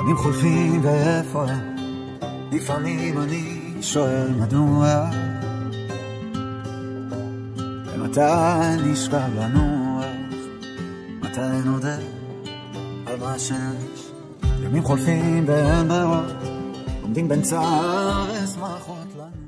ימים חולפים ואיפה הם? לפעמים אני שואל מדוע, ומתי נשכב לנוח, מתי נודה על מה שיש. ימים חולפים ואין ברירות, עומדים בין צער אשמחות לנו.